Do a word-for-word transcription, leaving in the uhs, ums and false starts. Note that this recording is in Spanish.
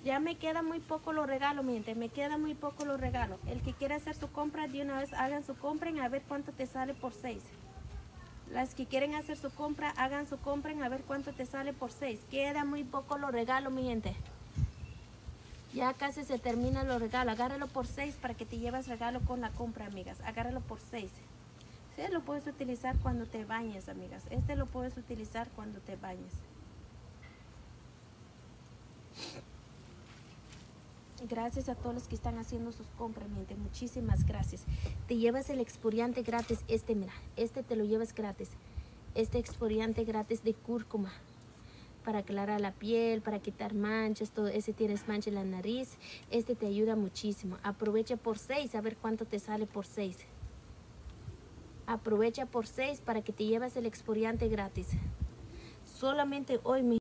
Ya me queda muy poco los regalos, mi gente. Me queda muy poco los regalos. El que quiera hacer su compra, de una vez hagan su compra a ver cuánto te sale por seis. Las que quieren hacer su compra, hagan su compra a ver cuánto te sale por seis. Queda muy poco los regalos, mi gente. Ya casi se terminan los regalos. Agárralo por seis para que te lleves regalo con la compra, amigas. Agárralo por seis. Este lo puedes utilizar cuando te bañes, amigas. Este lo puedes utilizar cuando te bañes. Gracias a todos los que están haciendo sus compras, mi gente. Muchísimas gracias. Te llevas el exfoliante gratis. Este, mira. Este te lo llevas gratis. Este exfoliante gratis de cúrcuma. Para aclarar la piel, para quitar manchas, todo. Ese tienes mancha en la nariz. Este te ayuda muchísimo. Aprovecha por seis, a ver cuánto te sale por seis. Aprovecha por seis para que te lleves el exfoliante gratis. Solamente hoy, mi